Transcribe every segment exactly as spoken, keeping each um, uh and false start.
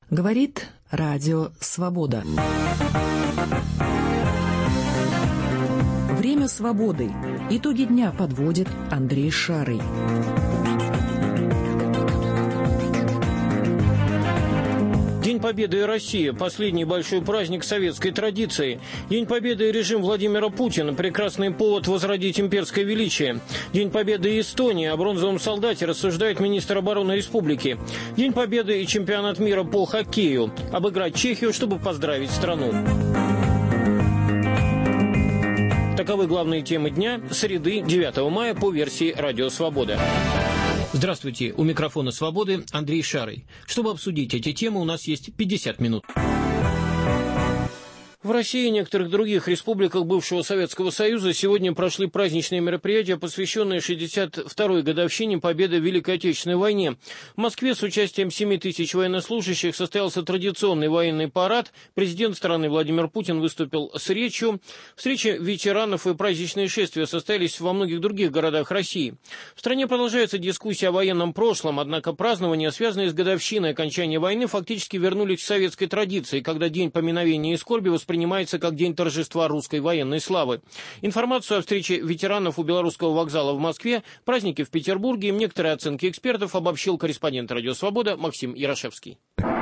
Говорит Радио Свобода. Время свободы. Итоги дня подводит Андрей Шарый. День Победы и Россия – последний большой праздник советской традиции. День Победы и режим Владимира Путина – прекрасный повод возродить имперское величие. День Победы и Эстония – о бронзовом солдате рассуждает министр обороны республики. День Победы и чемпионат мира по хоккею – обыграть Чехию, чтобы поздравить страну. Таковы главные темы дня, среды, девятого мая, по версии «Радио Свобода». Здравствуйте, у микрофона «Свободы» Андрей Шарый. Чтобы обсудить эти темы, у нас есть пятьдесят минут. В России и некоторых других республиках бывшего Советского Союза сегодня прошли праздничные мероприятия, посвященные шестьдесят второй годовщине победы в Великой Отечественной войне. В Москве с участием семи тысяч военнослужащих состоялся традиционный военный парад. Президент страны Владимир Путин выступил с речью. Встречи ветеранов и праздничные шествия состоялись во многих других городах России. В стране продолжается дискуссия о военном прошлом, однако празднования, связанные с годовщиной окончания войны, фактически вернулись к советской традиции, когда день поминовения и скорби воспринимается принимается как день торжества русской военной славы. Информацию о встрече ветеранов у Белорусского вокзала в Москве, праздники в Петербурге и некоторые оценки экспертов обобщил корреспондент «Радио Свобода» Максим Ярошевский.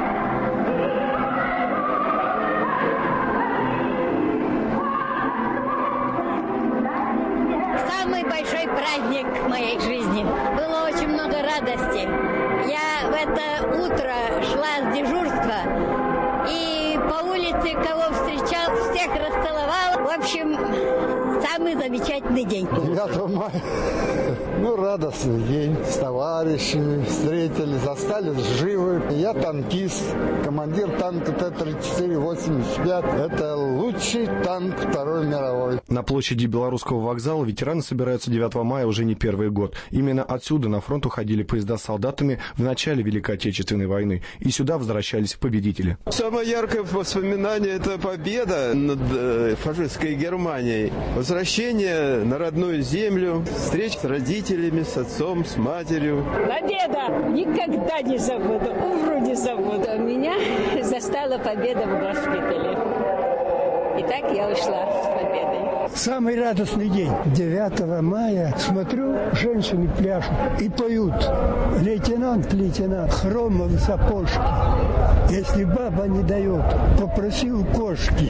Самый большой праздник в моей жизни. Было очень много радости. Я в это утро шла с дежурства и по улице кого встречал, всех расцеловал. В общем, самый замечательный день. девятого мая. Ну, радостный день. С товарищами встретились, застали живы. Я танкист, командир танка Т тридцать четыре восемьдесят пять. Это лучший танк Второй мировой. На площади Белорусского вокзала ветераны собираются девятого мая уже не первый год. Именно отсюда на фронт уходили поезда с солдатами в начале Великой Отечественной войны. И сюда возвращались победители. Самое яркое воспоминание – это победа над э, фашистской Германией. Возвращение на родную землю, встреча с родителями, с отцом, с матерью. Победа! Никогда не забуду, умру не забуду. Меня застала победа в госпитале. И так я ушла с победой. Самый радостный день. девятого мая смотрю, женщины пляшут и поют. Лейтенант, лейтенант, хромовые сапожки. Если баба не дает, попроси у кошки.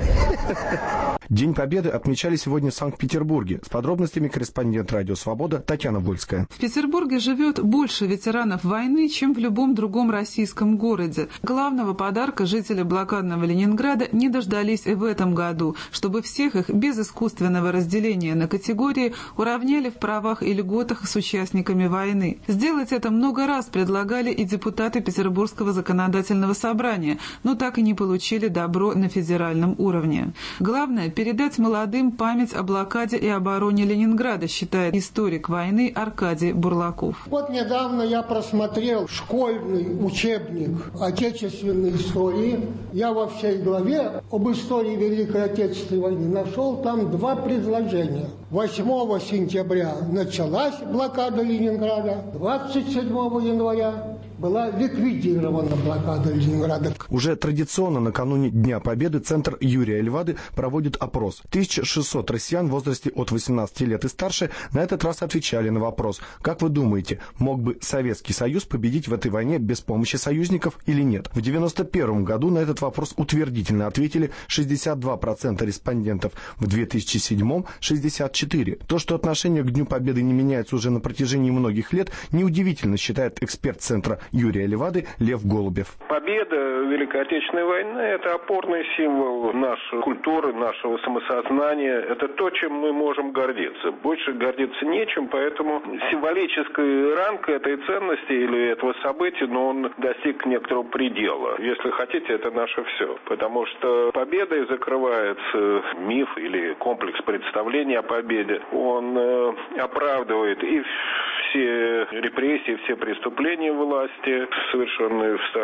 День Победы отмечали сегодня в Санкт-Петербурге. С подробностями корреспондент «Радио Свобода» Татьяна Вольская. В Петербурге живет больше ветеранов войны, чем в любом другом российском городе. Главного подарка жители блокадного Ленинграда не дождались и в этом году, чтобы всех их без искусственного разделения на категории уравняли в правах и льготах с участниками войны. Сделать это много раз предлагали и депутаты Петербургского законодательного собрания, но так и не получили добро на федеральном уровне. Главное – передать молодым память о блокаде и обороне Ленинграда, считает историк войны Аркадий Бурлаков. Вот недавно я просмотрел школьный учебник отечественной истории. Я во всей главе об истории Великой Отечественной войны нашел там два предложения. восьмого сентября началась блокада Ленинграда, двадцать седьмого января была ликвидирована блокада Ленинграда. Уже традиционно накануне Дня Победы Центр Юрия Эльвады проводит опрос. тысяча шестьсот россиян в возрасте от восемнадцати лет и старше на этот раз отвечали на вопрос: как вы думаете, мог бы Советский Союз победить в этой войне без помощи союзников или нет? В девяносто первом году на этот вопрос утвердительно ответили шестьдесят два процента респондентов, в две тысячи седьмом – шестьдесят четыре процента. То, что отношение к Дню Победы не меняется уже на протяжении многих лет, неудивительно, считает эксперт Центра Юрия Эльвады Лев Голубев. Победа Великой Отечественной войны – это опорный символ нашей культуры, нашего самосознания. Это то, чем мы можем гордиться. Больше гордиться нечем, поэтому символический ранг этой ценности или этого события, но он достиг некоторого предела. Если хотите, это наше все. Потому что победой закрывается миф или комплекс представлений о победе. Он оправдывает и все репрессии, все преступления власти, совершенные в сталинский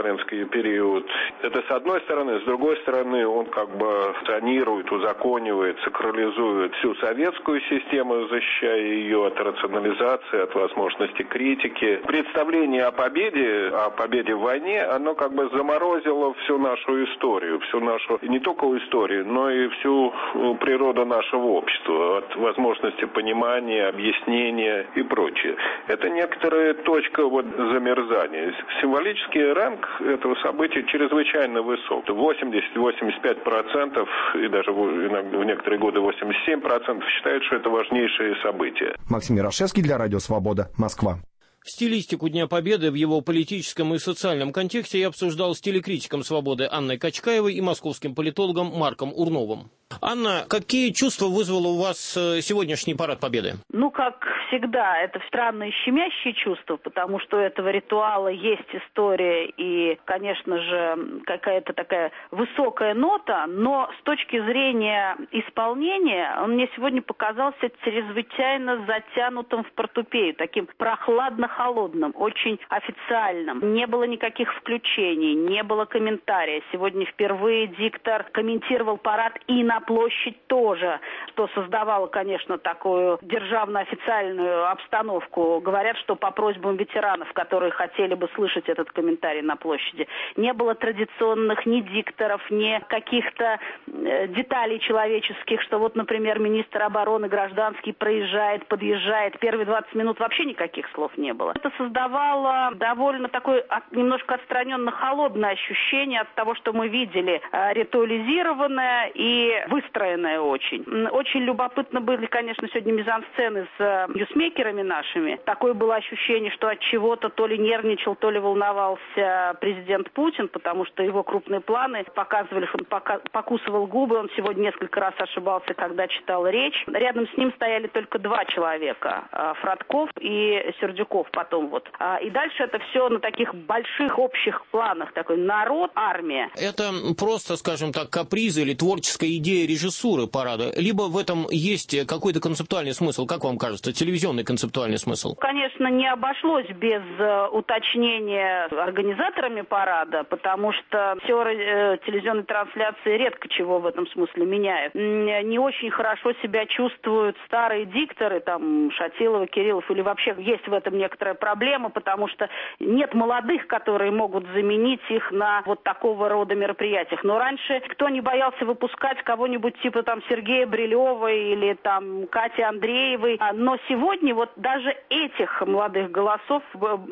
период. Это с одной стороны. С другой стороны, он как бы санирует, узаконивает, сакрализует всю советскую систему, защищая ее от рационализации, от возможности критики. Представление о победе, о победе в войне, оно как бы заморозило всю нашу историю, всю нашу, не только историю, но и всю природу нашего общества, от возможности понимания, объяснения и прочее. Это некоторая точка вот замерзания. Символический ранг этого события чрезвычайно высок. восемьдесят-восемьдесят пять процентов и даже в некоторые годы восемьдесят семь процентов считают, что это важнейшее событие. Максим Ярошевский для Радио Свобода, Москва. Стилистику Дня Победы в его политическом и социальном контексте я обсуждал с телекритиком «Свободы» Анной Качкаевой и московским политологом Марком Урновым. Анна, какие чувства вызвал у вас сегодняшний парад Победы? Ну, как всегда, это странные щемящие чувства, потому что у этого ритуала есть история и, конечно же, какая-то такая высокая нота, но с точки зрения исполнения он мне сегодня показался чрезвычайно затянутым в портупею, таким прохладно-холодным, очень официальным. Не было никаких включений, не было комментариев. Сегодня впервые диктор комментировал парад и на площадь тоже, что создавало, конечно, такую державно-официальную обстановку. Говорят, что по просьбам ветеранов, которые хотели бы слышать этот комментарий на площади, не было традиционных ни дикторов, ни каких-то э, деталей человеческих, что вот, например, министр обороны гражданский проезжает, подъезжает. Первые двадцать минут вообще никаких слов не было. Это создавало довольно такое от, немножко отстраненно-холодное ощущение от того, что мы видели, э, ритуализированное и выстроенная очень. Очень любопытно были, конечно, сегодня мизансцены с ньюсмейкерами нашими. Такое было ощущение, что от чего-то то ли нервничал, то ли волновался президент Путин, потому что его крупные планы показывали, что он пока, покусывал губы. Он сегодня несколько раз ошибался, когда читал речь. Рядом с ним стояли только два человека. Фродков и Сердюков потом вот. И дальше это все на таких больших общих планах. Такой народ, армия. Это просто, скажем так, каприз или творческая идея режиссуры парада, либо в этом есть какой-то концептуальный смысл, как вам кажется, телевизионный концептуальный смысл? Конечно, не обошлось без э, уточнения организаторами парада, потому что все э, телевизионные трансляции редко чего в этом смысле меняют. Не очень хорошо себя чувствуют старые дикторы, там, Шатилова, Кириллов, или вообще есть в этом некоторая проблема, потому что нет молодых, которые могут заменить их на вот такого рода мероприятиях. Но раньше кто не боялся выпускать кого-нибудь типа там Сергея Брилева или там Кати Андреевой. Но сегодня вот даже этих молодых голосов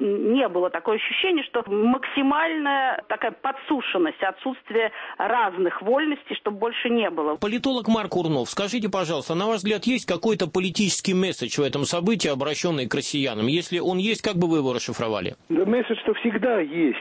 не было. Такое ощущение, что максимальная такая подсушенность, отсутствие разных вольностей, чтобы больше не было. Политолог Марк Урнов, скажите, пожалуйста, на ваш взгляд, есть какой-то политический месседж в этом событии, обращенный к россиянам? Если он есть, как бы вы его расшифровали? Да, месседж-то всегда есть.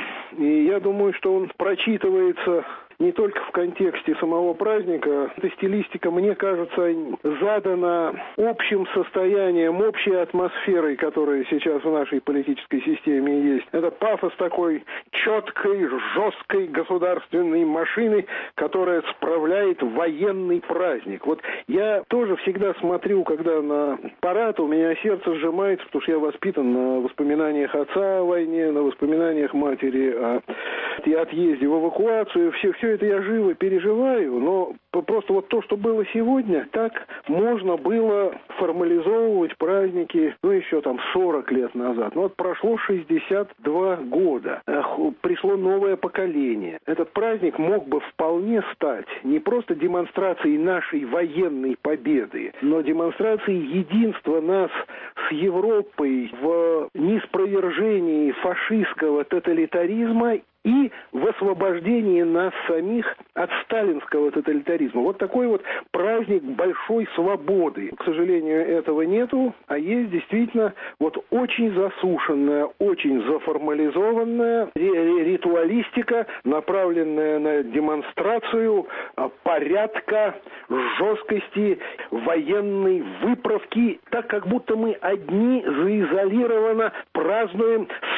И я думаю, что он прочитывается не только в контексте самого праздника. Эта стилистика, мне кажется, задана общим состоянием, общей атмосферой, которая сейчас в нашей политической системе есть. Это пафос такой четкой, жесткой государственной машины, которая справляет военный праздник. Вот я тоже всегда смотрю, когда на парад, у меня сердце сжимается, потому что я воспитан на воспоминаниях отца о войне, на воспоминаниях матери о отъезде в эвакуацию. Все, все это я живо переживаю, но просто вот то, что было сегодня, так можно было формализовывать праздники, ну, еще там сорок лет назад. Ну, вот прошло шестьдесят два года. Пришло новое поколение. Этот праздник мог бы вполне стать не просто демонстрацией нашей военной победы, но демонстрацией единства нас с Европой в неспровержении фашистского тоталитаризма и в освобождении нас самих от сталинского тоталитаризма. Вот такой вот праздник большой свободы. К сожалению, этого нету, а есть действительно вот очень засушенная, очень заформализованная ритуалистика, направленная на демонстрацию порядка, жесткости, военной выправки, так как будто мы одни заизолированно празднуем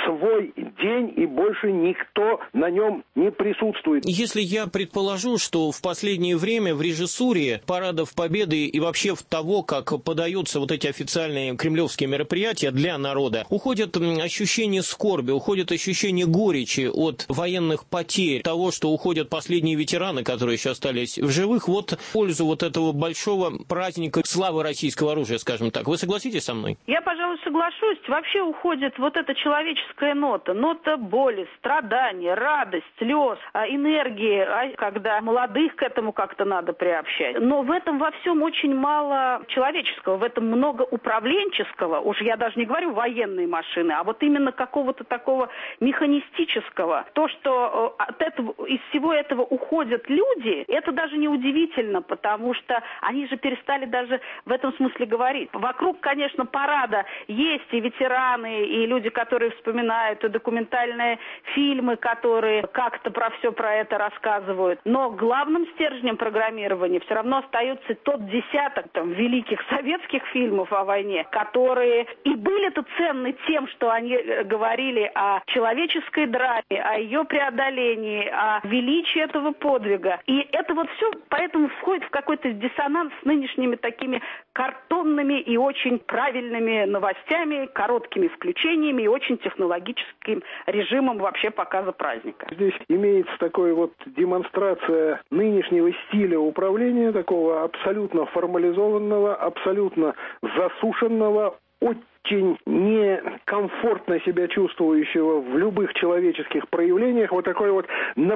свой день, и больше никто на нем не присутствует. Если я предположу, что в последнее время в режиссуре парадов Победы и вообще в того, как подаются вот эти официальные кремлевские мероприятия для народа, уходит ощущение скорби, уходит ощущение горечи от военных потерь, того, что уходят последние ветераны, которые еще остались в живых, вот в пользу вот этого большого праздника славы российского оружия, скажем так. Вы согласитесь со мной? Я, пожалуй, соглашусь. Вообще уходит вот эта человеческая нота, нота боли, страдания, радость, слез, энергии, когда молодых к этому как-то надо приобщать. Но в этом во всем очень мало человеческого, в этом много управленческого, уж я даже не говорю военные машины, а вот именно какого-то такого механистического. То, что от этого, из всего этого уходят люди, это даже не удивительно, потому что они же перестали даже в этом смысле говорить. Вокруг, конечно, парада есть и ветераны, и люди, которые вспоминают, и документальные фильмы, которые как-то про все про это рассказывают. Но главным стержнем программирования все равно остается тот десяток там, великих советских фильмов о войне, которые и были-то ценны тем, что они говорили о человеческой драме, о ее преодолении, о величии этого подвига. И это вот все поэтому входит в какой-то диссонанс с нынешними такими картонными и очень правильными новостями, короткими включениями и очень технологическим режимом вообще показа праздника. Здесь имеется такая вот демонстрация нынешнего стиля управления, такого абсолютно формализованного, абсолютно засушенного, очень некомфортно себя чувствующего в любых человеческих проявлениях, вот такой вот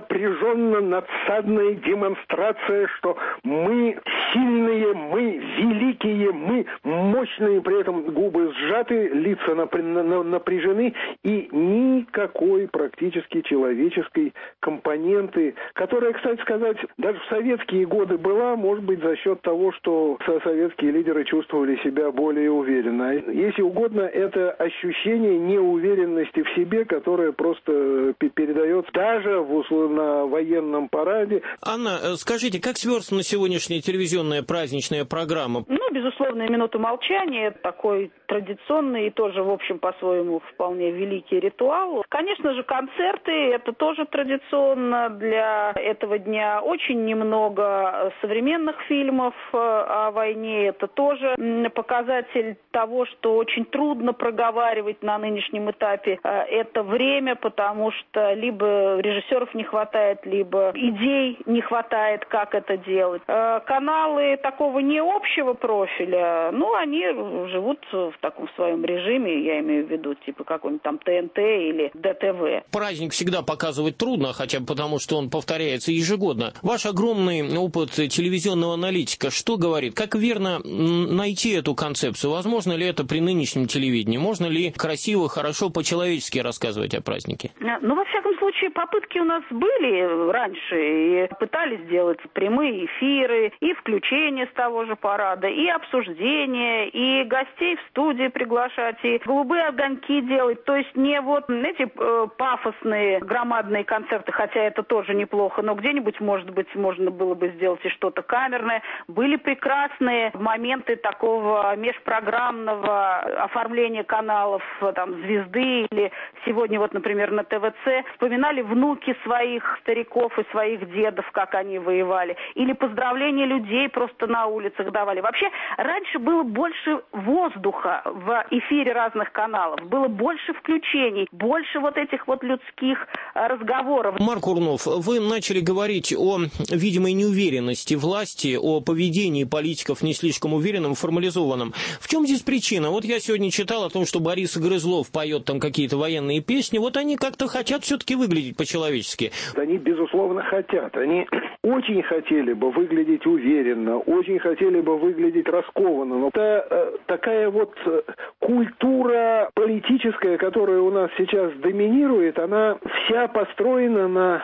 напряженно-надсадная демонстрация, что мы сильные, мы великие, мы мощные, при этом губы сжаты, лица напряжены, и никакой практически человеческой компоненты, которая, кстати сказать, даже в советские годы была, может быть, за счет того, что советские лидеры чувствовали себя более уверенно. Если угодно, это ощущение неуверенности в себе, которое просто передается даже в, на военном параде. Анна, скажите, как сверстана сегодняшняя телевизионная праздничная программа? Ну, безусловно, минута молчания, такой традиционный и тоже, в общем, по-своему вполне великий ритуал. Конечно же, концерты, это тоже традиционно для этого дня. Очень немного современных фильмов о войне, это тоже показатель того, что очень трудно проговаривать на нынешнем этапе это время, потому что либо режиссеров не хватает, либо идей не хватает, как это делать. Каналы такого не общего профиля, ну, они живут в таком своем режиме, я имею в виду, типа какой-нибудь там ТНТ или ДТВ. Праздник всегда показывать трудно, хотя бы потому, что он повторяется ежегодно. Ваш огромный опыт телевизионного аналитика, что говорит? Как верно найти эту концепцию? Возможно ли это при нынешнем телевидении? Можно ли красиво, хорошо, по-человечески рассказывать о празднике? Ну, во всяком случае, попытки у нас были раньше, и пытались сделать прямые эфиры, и включение с того же парада, и обсуждение, и гостей в студии приглашать, и голубые огоньки делать. То есть не вот эти э, пафосные, громадные концерты, хотя это тоже неплохо, но где-нибудь, может быть, можно было бы сделать и что-то камерное. Были прекрасные моменты такого межпрограммного оформления каналов, там, «Звезды» или сегодня вот, например, на ТВЦ. Вспоминали внуки своих стариков и своих дедов, как они воевали. Или поздравления людей просто на улицах давали. Вообще, раньше было больше воздуха в эфире разных каналов. Было больше включений, больше вот этих вот людских разговоров. Марк Урнов, вы начали говорить о видимой неуверенности власти, о поведении политиков не слишком уверенном, формализованном. В чем здесь причина? Вот я сегодня читал о том, что Борис Грызлов поет там какие-то военные песни. Вот они как-то хотят все-таки выглядеть по-человечески. Они, безусловно, хотят. Они очень хотели бы выглядеть уверенно, очень хотели бы выглядеть раскованно. Но это э, такая вот э, культура политическая, которая у нас сейчас доминирует, она вся построена на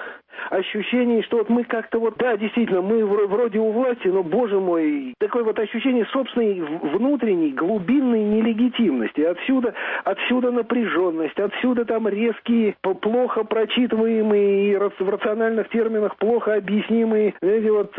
ощущение, что вот мы как-то вот, да, действительно, мы вроде у власти, но, боже мой, такое вот ощущение собственной внутренней, глубинной нелегитимности. Отсюда, отсюда напряженность, отсюда там резкие, плохо прочитываемые и в рациональных терминах плохо объяснимые, эти вот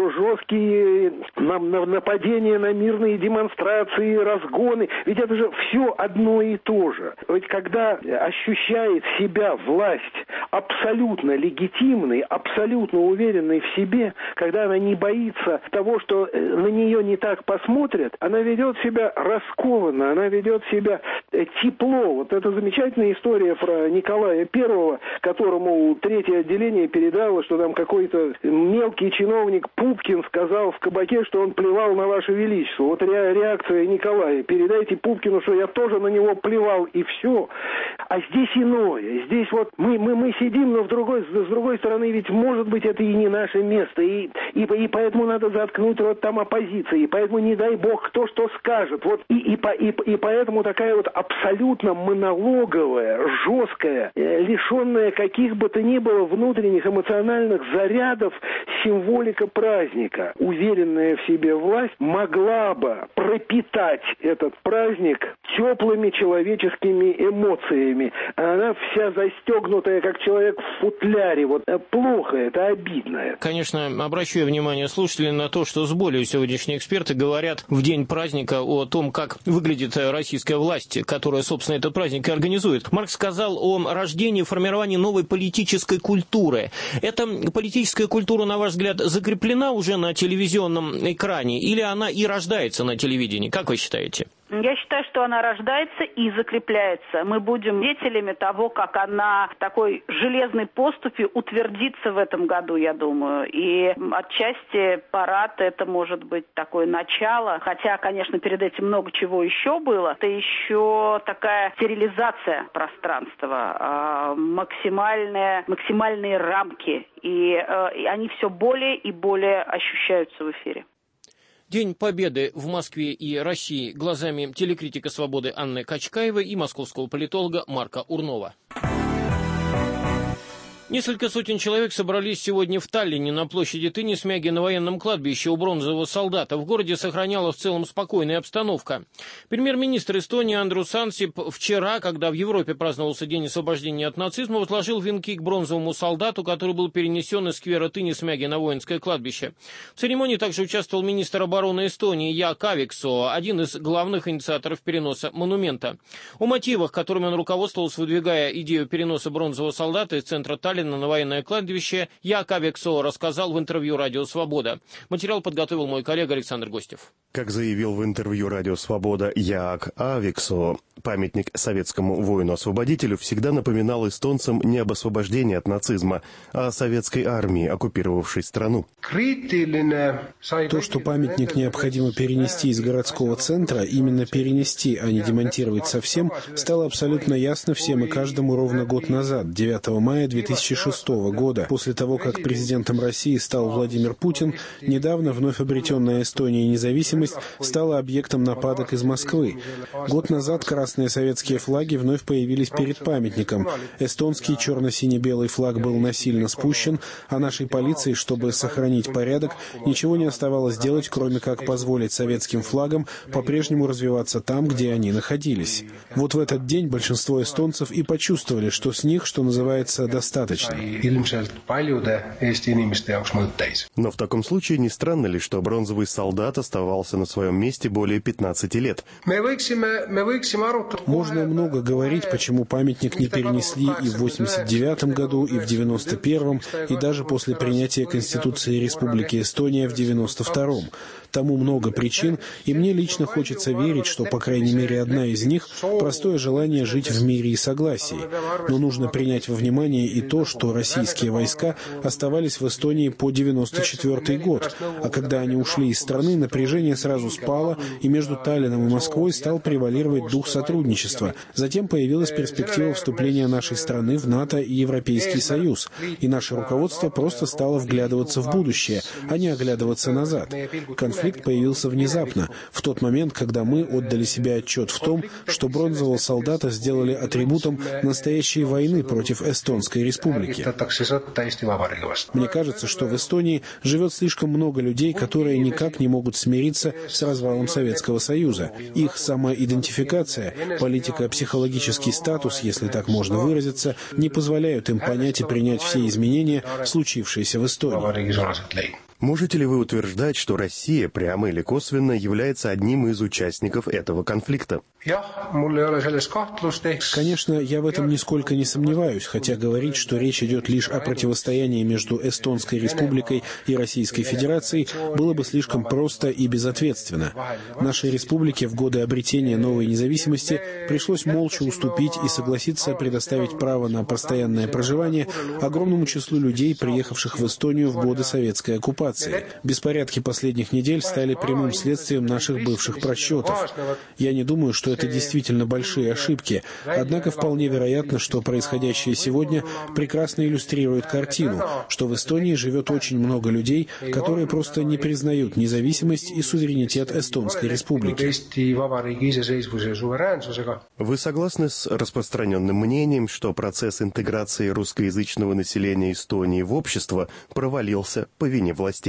жесткие нападения на мирные демонстрации, разгоны. Ведь это же все одно и то же. Ведь когда ощущает себя власть абсолютно легитимной, абсолютно уверенной в себе, когда она не боится того, что на нее не так посмотрят, она ведет себя раскованно, она ведет себя тепло. Вот это замечательная история про Николая Первого, которому третье отделение передало, что там какой-то мелкий чиновник Пупкин сказал в кабаке, что он плевал на Ваше Величество. Вот реакция Николая. Передайте Пупкину, что я тоже на него плевал, и все. А здесь иное. Здесь вот мы, мы, мы сидим, но в другой, с другой стороны, ведь может быть это и не наше место. И, и, и поэтому надо заткнуть рот там оппозиции. И поэтому не дай бог кто что скажет. Вот и, и, и, и поэтому такая вот абсолютно монологовая, жесткая, лишенная каких бы то ни было внутренних эмоциональных зарядов символика праздника. Уверенная в себе власть могла бы пропитать этот праздник теплыми человеческими эмоциями. А она вся застегнутая, как человек в футляре. Вот плохо, это обидно. Конечно, обращаю внимание слушателей на то, что с болью сегодняшние эксперты говорят в день праздника о том, как выглядит российская власть, которая, собственно, этот праздник и организует. Маркс сказал о рождении и формировании новой политической культуры. Эта политическая культура, на ваш взгляд, закреплена уже на телевизионном экране или она и рождается на телевидении? Как вы считаете? Я считаю, что она рождается и закрепляется. Мы будем свидетелями того, как она в такой железной поступе утвердится в этом году, я думаю. И отчасти парад — это может быть такое начало. Хотя, конечно, перед этим много чего еще было. Это еще такая стерилизация пространства, максимальные, максимальные рамки. И, и они все более и более ощущаются в эфире. День Победы в Москве и России глазами телекритика «Свободы» Анны Качкаевой и московского политолога Марка Урнова. Несколько сотен человек собрались сегодня в Таллине на площади Тынисмяги на военном кладбище у бронзового солдата. В городе сохраняла в целом спокойная обстановка. Премьер-министр Эстонии Андрус Ансип вчера, когда в Европе праздновался День освобождения от нацизма, возложил венки к бронзовому солдату, который был перенесен из сквера Тынисмяги на воинское кладбище. В церемонии также участвовал министр обороны Эстонии Яак Авиксоо, один из главных инициаторов переноса монумента. О мотивах, которыми он руководствовался, выдвигая идею переноса бронзового солдата из центра Таллина на военное кладбище, Яак Авиксоо рассказал в интервью «Радио Свобода». Материал подготовил мой коллега Александр Гостев. Как заявил в интервью «Радио Свобода» Яак Авиксоо, памятник советскому воину-освободителю всегда напоминал эстонцам не об освобождении от нацизма, а о советской армии, оккупировавшей страну. То, что памятник необходимо перенести из городского центра, именно перенести, а не демонтировать совсем, стало абсолютно ясно всем и каждому ровно год назад, девятого мая две тысячи шестого года. После того, как президентом России стал Владимир Путин, недавно вновь обретенная Эстония независимость стала объектом нападок из Москвы. Год назад красные советские флаги вновь появились перед памятником. Эстонский черно-сине-белый флаг был насильно спущен, а нашей полиции, чтобы сохранить порядок, ничего не оставалось делать, кроме как позволить советским флагам по-прежнему развиваться там, где они находились. Вот в этот день большинство эстонцев и почувствовали, что с них, что называется, достаточно. Но в таком случае не странно ли, что бронзовый солдат оставался на своем месте более пятнадцати лет? Можно много говорить, почему памятник не перенесли и в восемьдесят девятом году, и в девяносто первом, и даже после принятия Конституции Республики Эстония в девяносто втором. Тому много причин, и мне лично хочется верить, что, по крайней мере, одна из них – простое желание жить в мире и согласии. Но нужно принять во внимание и то, что российские войска оставались в Эстонии по девяносто четвёртый год, а когда они ушли из страны, напряжение сразу спало, и между Таллином и Москвой стал превалировать дух сотрудничества. Затем появилась перспектива вступления нашей страны в НАТО и Европейский Союз, и наше руководство просто стало вглядываться в будущее, а не оглядываться назад. Конфликт конфликт появился внезапно, в тот момент, когда мы отдали себе отчет в том, что бронзового солдата сделали атрибутом настоящей войны против Эстонской республики. Мне кажется, что в Эстонии живет слишком много людей, которые никак не могут смириться с развалом Советского Союза. Их самоидентификация, политико-психологический статус, если так можно выразиться, не позволяют им понять и принять все изменения, случившиеся в Эстонии. Можете ли вы утверждать, что Россия прямо или косвенно является одним из участников этого конфликта? Конечно, я в этом нисколько не сомневаюсь, хотя говорить, что речь идет лишь о противостоянии между Эстонской республикой и Российской Федерацией, было бы слишком просто и безответственно. Нашей республике в годы обретения новой независимости пришлось молча уступить и согласиться предоставить право на постоянное проживание огромному числу людей, приехавших в Эстонию в годы советской оккупации. Беспорядки последних недель стали прямым следствием наших бывших просчетов. Я не думаю, что это действительно большие ошибки, однако вполне вероятно, что происходящее сегодня прекрасно иллюстрирует картину, что в Эстонии живет очень много людей, которые просто не признают независимость и суверенитет Эстонской республики. Вы согласны с распространенным мнением, что процесс интеграции русскоязычного населения Эстонии в общество провалился по вине властей?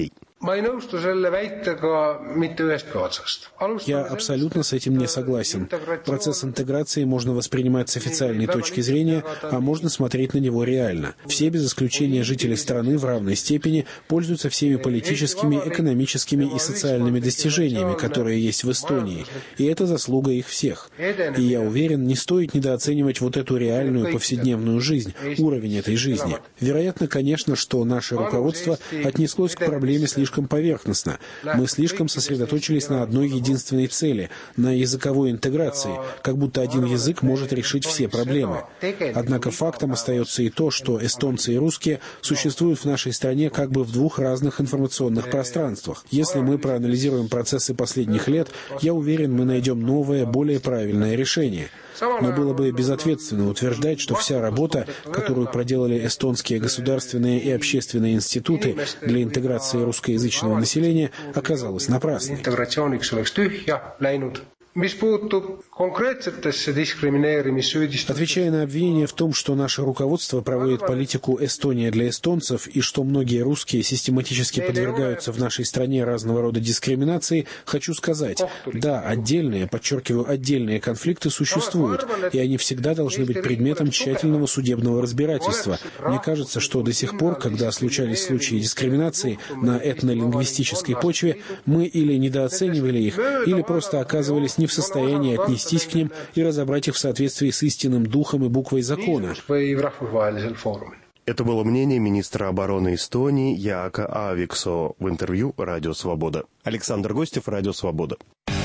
Я абсолютно с этим не согласен. Процесс интеграции можно воспринимать с официальной точки зрения, а можно смотреть на него реально. Все без исключения жители страны в равной степени пользуются всеми политическими, экономическими и социальными достижениями, которые есть в Эстонии, и это заслуга их всех. И я уверен, не стоит недооценивать вот эту реальную повседневную жизнь, уровень этой жизни. Вероятно, конечно, что наше руководство отнеслось к проблеме слишком поверхностно. Мы слишком сосредоточились на одной единственной цели – на языковой интеграции, как будто один язык может решить все проблемы. Однако фактом остается и то, что эстонцы и русские существуют в нашей стране как бы в двух разных информационных пространствах. Если мы проанализируем процессы последних лет, я уверен, мы найдем новое, более правильное решение. Но было бы безответственно утверждать, что вся работа, которую проделали эстонские государственные и общественные институты для интеграции русскоязычного населения, оказалась напрасной. Отвечая на обвинение в том, что наше руководство проводит политику «Эстония для эстонцев» и что многие русские систематически подвергаются в нашей стране разного рода дискриминации, хочу сказать, да, отдельные, подчеркиваю, отдельные конфликты существуют, и они всегда должны быть предметом тщательного судебного разбирательства. Мне кажется, что до сих пор, когда случались случаи дискриминации на этнолингвистической почве, мы или недооценивали их, или просто оказывались не в состоянии отнестись к ним и разобрать их в соответствии с истинным духом и буквой закона. Это было мнение министра обороны Эстонии Яака Aaviksoo в интервью «Радио Свобода». Александр Гостев, «Радио Свобода».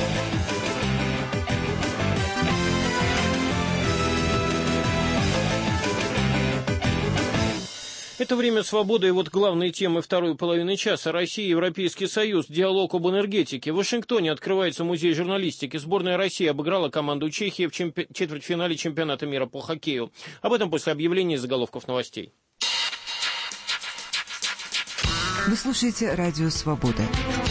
Это «Время свободы» и вот главные темы второй половины часа. Россия и Европейский Союз. Диалог об энергетике. В Вашингтоне открывается музей журналистики. Сборная России обыграла команду Чехии в чемпи... четвертьфинале чемпионата мира по хоккею. Об этом после объявления заголовков новостей. Вы слушаете «Радио Свобода».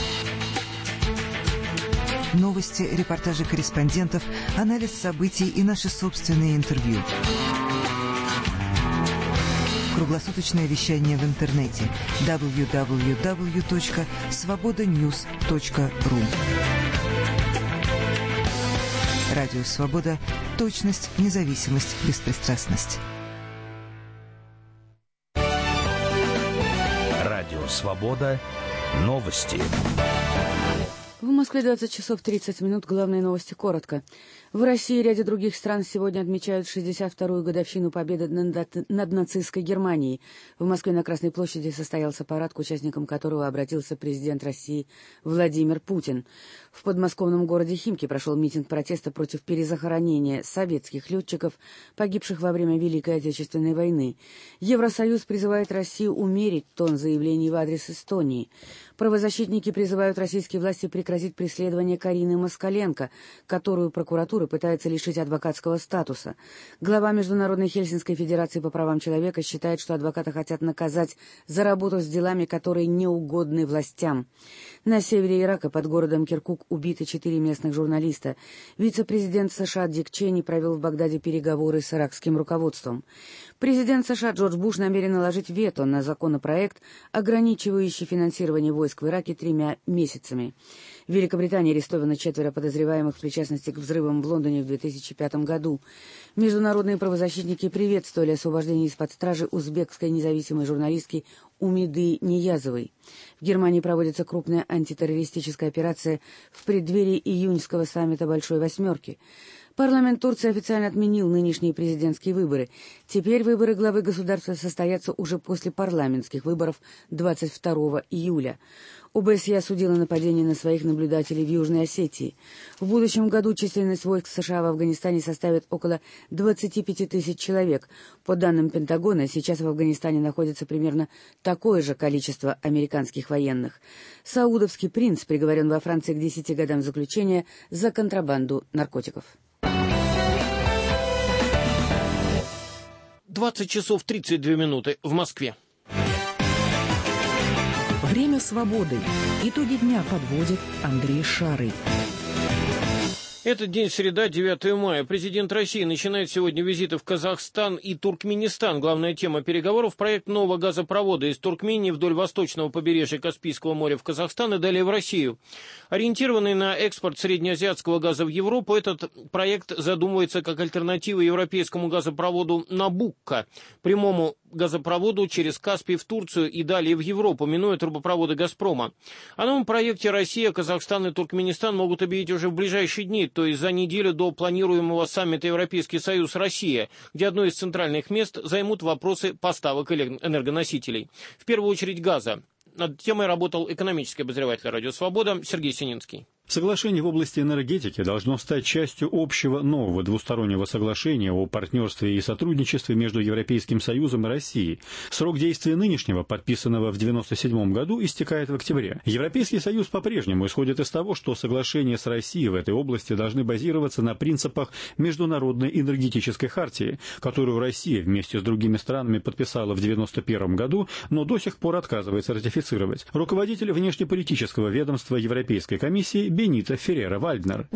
Новости, репортажи корреспондентов, анализ событий и наши собственные интервью. Круглосуточное вещание в интернете дабл ю дабл ю дабл ю точка свобода ньюс точка ру. Радио «Свобода». Точность, независимость, беспристрастность. Радио «Свобода». Новости. В Москве двадцать часов тридцать минут. Главные новости коротко. В России и ряде других стран сегодня отмечают шестьдесят вторую годовщину победы над нацистской Германией. В Москве на Красной площади состоялся парад, к участникам которого обратился президент России Владимир Путин. В подмосковном городе Химки прошел митинг протеста против перезахоронения советских летчиков, погибших во время Великой Отечественной войны. Евросоюз призывает Россию умерить тон заявлений в адрес Эстонии. Правозащитники призывают российские власти прекратить преследование Карины Москаленко, которую прокуратура пытается лишить адвокатского статуса. Глава Международной Хельсинской Федерации по правам человека считает, что адвокаты хотят наказать за работу с делами, которые не угодны властям. На севере Ирака под городом Киркук убиты четыре местных журналиста. Вице-президент США Дик Чейни провел в Багдаде переговоры с иракским руководством. Президент США Джордж Буш намерен наложить вето на законопроект, ограничивающий финансирование войск в Ираке тремя месяцами. В Великобритании арестовано четверо подозреваемых в причастности к взрывам в Лондоне в две тысячи пятом году. Международные правозащитники приветствовали освобождение из-под стражи узбекской независимой журналистки Умиды Ниязовой. В Германии проводится крупная антитеррористическая операция в преддверии июньского саммита Большой Восьмерки. Парламент Турции официально отменил нынешние президентские выборы. Теперь выборы главы государства состоятся уже после парламентских выборов двадцать второго июля. ОБСЕ осудила нападение на своих наблюдателей в Южной Осетии. В будущем году численность войск США в Афганистане составит около двадцати пяти тысяч человек. По данным Пентагона, сейчас в Афганистане находится примерно такое же количество американских военных. Саудовский принц приговорен во Франции к десяти годам заключения за контрабанду наркотиков. двадцать часов тридцать две минуты в Москве. Время свободы. Итоги дня подводит Андрей Шарый. Этот день среда, девятое мая. Президент России начинает сегодня визиты в Казахстан и Туркменистан. Главная тема переговоров – проект нового газопровода из Туркмении вдоль восточного побережья Каспийского моря в Казахстан и далее в Россию. Ориентированный на экспорт среднеазиатского газа в Европу, этот проект задумывается как альтернатива европейскому газопроводу «Набукко», прямому газопроводу через Каспий в Турцию и далее в Европу, минуя трубопроводы «Газпрома». О новом проекте Россия, Казахстан и Туркменистан могут объявить уже в ближайшие дни, то есть за неделю до планируемого саммита Европейский Союз-Россия, где одно из центральных мест займут вопросы поставок энергоносителей. В первую очередь газа. Над темой работал экономический обозреватель «Радио Свобода» Сергей Сининский. Соглашение в области энергетики должно стать частью общего нового двустороннего соглашения о партнерстве и сотрудничестве между Европейским Союзом и Россией. Срок действия нынешнего, подписанного в девяносто седьмом году, истекает в октябре. Европейский Союз по-прежнему исходит из того, что соглашения с Россией в этой области должны базироваться на принципах Международной энергетической хартии, которую Россия вместе с другими странами подписала в девяносто первом году, но до сих пор отказывается ратифицировать. Руководитель внешнеполитического ведомства Европейской комиссии Бенита Феррера-Вальднер.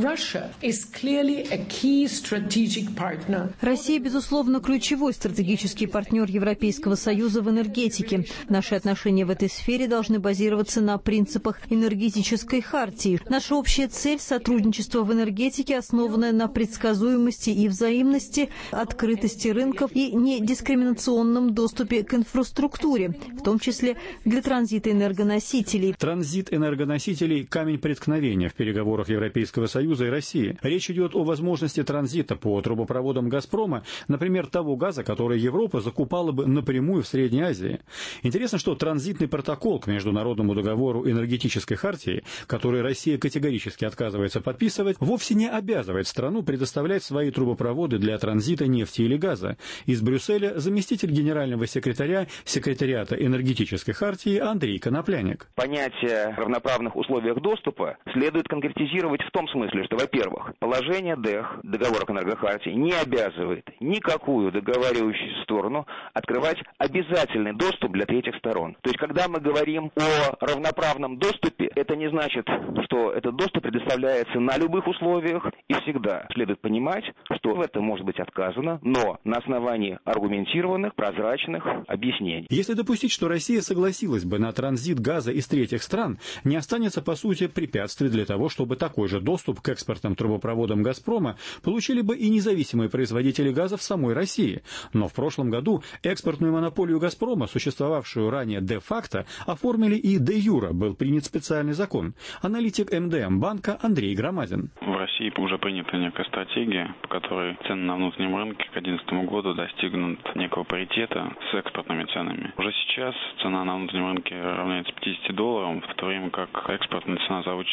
Россия, безусловно, ключевой стратегический партнер Европейского Союза в энергетике. Наши отношения в этой сфере должны базироваться на принципах энергетической хартии. Наша общая цель – сотрудничество в энергетике, основанное на предсказуемости и взаимности, открытости рынков и недискриминационном доступе к инфраструктуре, в том числе для транзита энергоносителей. Транзит энергоносителей – камень преткновения в переговорах Европейского Союза и России. Речь идет о возможности транзита по трубопроводам «Газпрома», например, того газа, который Европа закупала бы напрямую в Средней Азии. Интересно, что транзитный протокол к Международному договору энергетической хартии, который Россия категорически отказывается подписывать, вовсе не обязывает страну предоставлять свои трубопроводы для транзита нефти или газа. Из Брюсселя заместитель генерального секретаря секретариата энергетической хартии Андрей Конопляник. Понятие равноправных условиях доступа следует конкретизировать в том смысле, что, во-первых, положение ДЭХ, договора к энергохартии, не обязывает никакую договаривающуюся сторону открывать обязательный доступ для третьих сторон. То есть, когда мы говорим о равноправном доступе, это не значит, что этот доступ предоставляется на любых условиях и всегда. Следует понимать, что в этом может быть отказано, но на основании аргументированных, прозрачных объяснений. Если допустить, что Россия согласилась бы на транзит газа из третьих стран, не останется, по сути, препятствий для того, чтобы такой же доступ к экспортным трубопроводам «Газпрома» получили бы и независимые производители газа в самой России. Но в прошлом году экспортную монополию «Газпрома», существовавшую ранее де-факто, оформили и де-юра, был принят специальный закон. Аналитик эм дэ эм-банка Андрей Громадин. В России уже принята некая стратегия, по которой цены на внутреннем рынке к две тысячи одиннадцатому году достигнут некого паритета с экспортными ценами. Уже сейчас цена на внутреннем рынке равняется пятидесяти долларам, в то время как экспортная цена за вычетом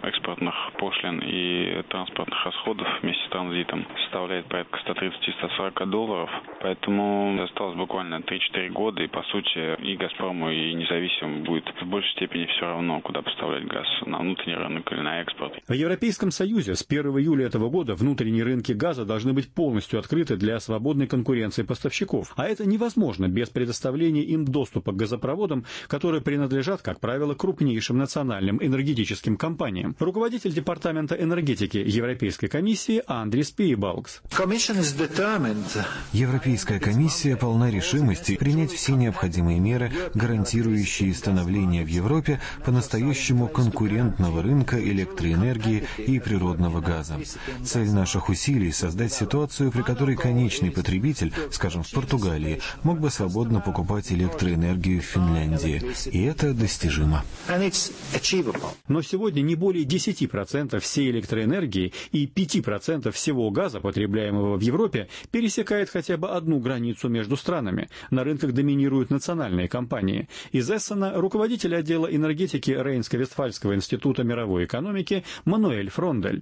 экспортных пошлин и транспортных расходов вместе с транзитом составляет порядка сто тридцать - сто сорок долларов. Поэтому осталось буквально три-четыре года, и по сути и «Газпрому», и независимым будет в большей степени все равно, куда поставлять газ, на внутренний рынок или на экспорт. В Европейском Союзе с первого июля этого года внутренние рынки газа должны быть полностью открыты для свободной конкуренции поставщиков. А это невозможно без предоставления им доступа к газопроводам, которые принадлежат, как правило, крупнейшим национальным энергетическим компаниям. Руководитель Департамента энергетики Европейской комиссии Андрис Пиебалкс. Европейская комиссия полна решимости принять все необходимые меры, гарантирующие становление в Европе по-настоящему конкурентного рынка электроэнергии и природного газа. Цель наших усилий – создать ситуацию, при которой конечный потребитель, скажем, в Португалии, мог бы свободно покупать электроэнергию в Финляндии. И это достижимо. Но сегодня не более десяти процентов всей электроэнергии и пяти процентов всего газа, потребляемого в Европе, пересекает хотя бы одну границу между странами. На рынках доминируют национальные компании. Из Эссена руководитель отдела энергетики Рейнско-Вестфальского института мировой экономики Мануэль Фрондель.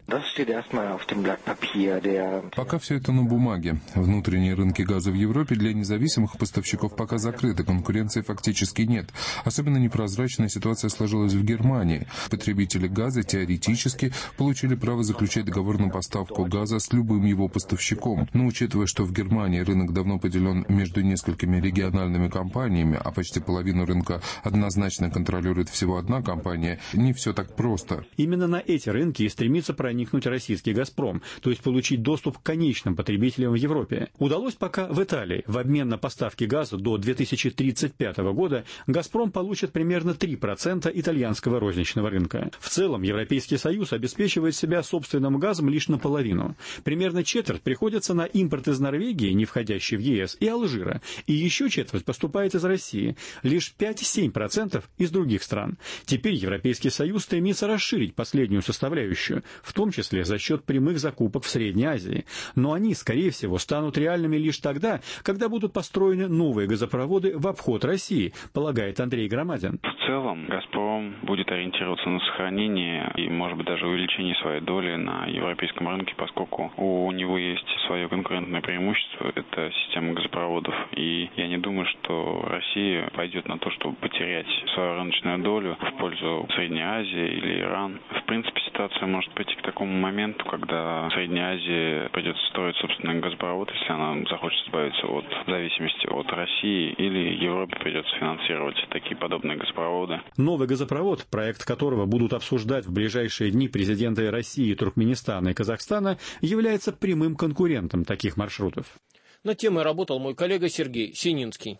Пока все это на бумаге. Внутренние рынки газа в Европе для независимых поставщиков пока закрыты, конкуренции фактически нет. Особенно непрозрачная ситуация сложилась в Германии. Потребители газа теоретически получили право заключать договор на поставку газа с любым его поставщиком. Но учитывая, что в Германии рынок давно поделен между несколькими региональными компаниями, а почти половину рынка однозначно контролирует всего одна компания, не все так просто. Именно на эти рынки и стремится проникнуть российский «Газпром», то есть получить доступ к конечным потребителям в Европе. Удалось пока в Италии. В обмен на поставки газа до две тысячи тридцать пятого года «Газпром» получит примерно три процента итальянского розничного рынка. В целом Европейский Союз обеспечивает себя собственным газом лишь наполовину. Примерно четверть приходится на импорт из Норвегии, не входящей в ЕС, и Алжира, и еще четверть поступает из России, лишь пять-семь процентов из других стран. Теперь Европейский Союз стремится расширить последнюю составляющую, в том числе за счет прямых закупок в Средней Азии. Но они, скорее всего, станут реальными лишь тогда, когда будут построены новые газопроводы в обход России, полагает Андрей Громадин. В целом «Газпром» будет ориентироваться на сохранение и, может быть, даже увеличение своей доли на европейском рынке, поскольку у него есть свое конкурентное преимущество – это система газопроводов. И я не думаю, что Россия пойдет на то, чтобы потерять свою рыночную долю в пользу Средней Азии или Иран. В принципе, ситуация может прийти к такому моменту, когда Средней Азии придется строить собственный газопровод, если она захочет избавиться от зависимости от России, или Европе придется финансировать такие подобные газопроводы. Новый газопровод, проект которого будут обсуждать в ближайшие дни президенты России, Туркменистана и Казахстана, является прямым конкурентом таких маршрутов. Над темой работал мой коллега Сергей Сининский.